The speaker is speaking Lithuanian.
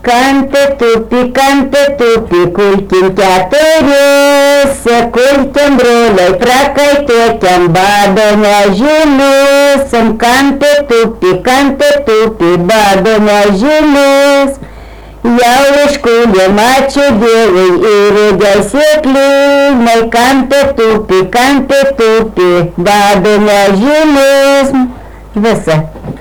Kante tupi, kulkim keturiese, kulkim broliai prakaitėkiam, bado nežymėsim. Kante tupi, bado nežymės. Jau iškūlėm, ačiū Dievui, ir sėklynai. Kante tupi, bado nežymės. Visa.